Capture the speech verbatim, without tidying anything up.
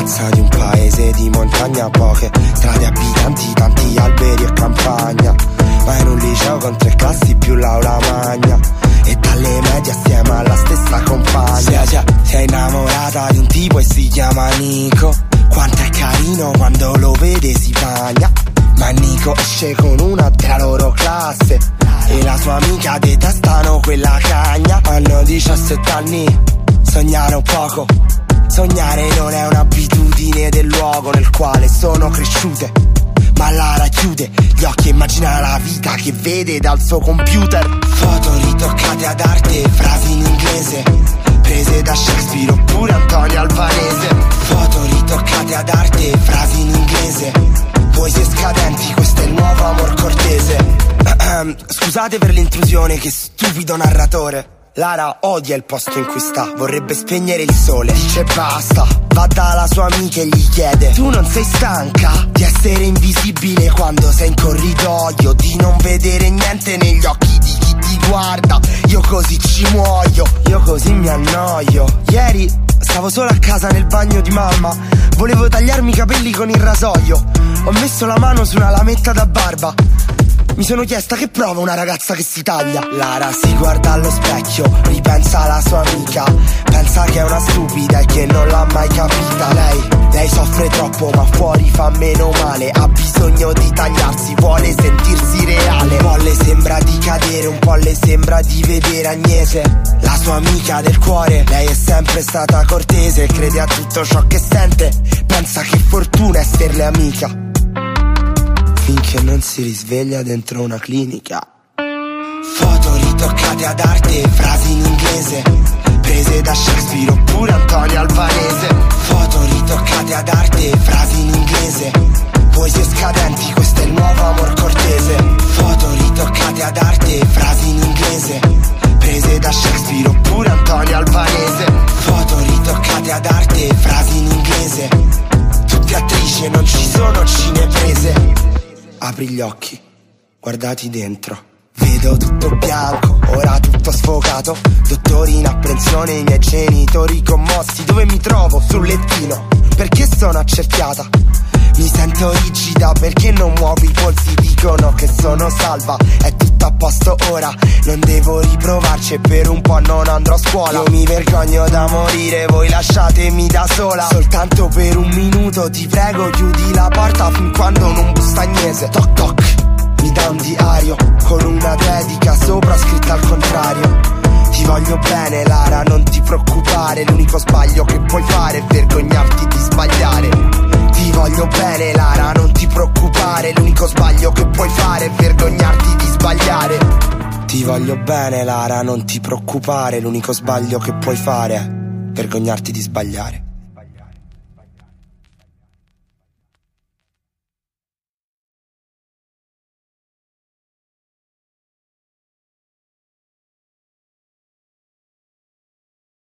ragazza di un paese di montagna, poche strade, abitanti, tanti alberi e campagna. Ma in un liceo con tre classi più l'aula magna, e dalle medie assieme alla stessa compagna. Sì, sì, sei innamorata di un tipo e si chiama Nico. Quanto è carino quando lo vede si bagna. Ma Nico esce con una della loro classe e la sua amica detestano quella cagna. Hanno diciassette anni, sognano poco. Sognare non è un'abitudine del luogo nel quale sono cresciute, ma Lara chiude gli occhi e immagina la vita che vede dal suo computer. Foto ritoccate ad arte, frasi in inglese prese da Shakespeare oppure Antonio Albanese. Foto ritoccate ad arte, frasi in inglese, poesie scadenti, questo è il nuovo amor cortese. Scusate per l'intrusione, che stupido narratore. Lara odia il posto in cui sta, vorrebbe spegnere il sole. Dice basta, va dalla sua amica e gli chiede: tu non sei stanca di essere invisibile quando sei in corridoio, di non vedere niente negli occhi di chi ti guarda? Io così ci muoio, io così mi annoio. Ieri stavo solo a casa nel bagno di mamma, volevo tagliarmi i capelli con il rasoio. Ho messo la mano su una lametta da barba, mi sono chiesta che prova una ragazza che si taglia. Lara si guarda allo specchio, ripensa alla sua amica, pensa che è una stupida e che non l'ha mai capita. Lei, lei soffre troppo ma fuori fa meno male, ha bisogno di tagliarsi, vuole sentirsi reale. Un po' le sembra di cadere, un po' le sembra di vedere Agnese, la sua amica del cuore. Lei è sempre stata cortese, crede a tutto ciò che sente, pensa che fortuna esserle amica, finché non si risveglia dentro una clinica. Foto ritoccate ad arte, frasi in inglese prese da Shakespeare oppure Antonio Albanese. Foto ritoccate ad arte, frasi in inglese, poesie scadenti, questo è il nuovo amor cortese. Foto ritoccate ad arte, frasi in inglese prese da Shakespeare oppure Antonio Albanese. Foto ritoccate ad arte, frasi in inglese, tutte attrici e non ci sono cineprese. Apri gli occhi, guardati dentro, vedo tutto bianco, ora tutto sfocato. Dottori in apprensione, i miei genitori commossi. Dove mi trovo? Sul lettino, perché sono accerchiata? Mi sento rigida perché non muovo i polsi. Dicono che sono salva, è tutto a posto ora, non devo riprovarci e per un po' non andrò a scuola. Io mi vergogno da morire, voi lasciatemi da sola. Soltanto per un minuto ti prego, chiudi la porta fin quando non bussa Agnese. Toc toc, mi dà un diario con una dedica sopra scritta al contrario. Ti voglio bene Lara, non ti preoccupare, l'unico sbaglio che puoi fare è vergognarti di sbagliare. Ti voglio bene Lara, non ti preoccupare, l'unico sbaglio che puoi fare è vergognarti di sbagliare. Ti voglio bene Lara, non ti preoccupare, l'unico sbaglio che puoi fare è vergognarti di sbagliare.